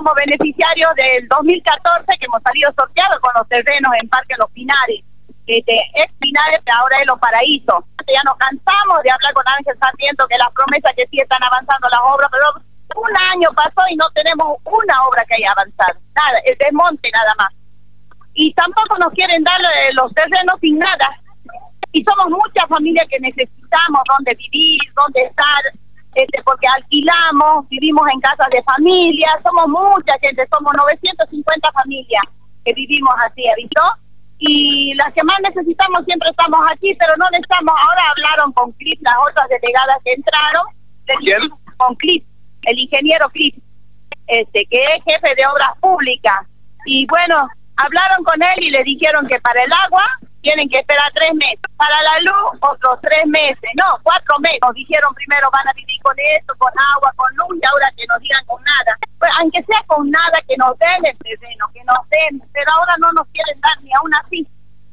somos beneficiarios del 2014 que hemos salido sorteados con los terrenos en Parque Los Pinares. Ex Pinares, ahora es Los Paraísos. Ya nos cansamos de hablar con Ángel Sarmiento que las promesas que sí están avanzando las obras, pero un año pasó y no tenemos una obra que haya avanzado. Nada, el desmonte nada más. Y tampoco nos quieren dar los terrenos sin nada. Y somos muchas familias que necesitamos dónde vivir, dónde estar, porque alquilamos, vivimos en casas de familia, somos mucha gente, somos 950 familias que vivimos así, ¿visto? Y las que más necesitamos siempre estamos aquí, pero no necesitamos. Ahora hablaron con Clip, las otras delegadas que entraron. ¿Quién? Con Clip, el ingeniero Clip, que es jefe de obras públicas. Y bueno, hablaron con él y le dijeron que para el agua tienen que esperar 3 meses. Para la luz, otros 3 meses. No, 4 meses. Nos dijeron primero van a vivir con esto, con agua, con luz, y ahora que nos digan con nada. Pues, aunque sea con nada, que nos den el terreno, que nos den. Pero ahora no nos quieren dar ni aún así.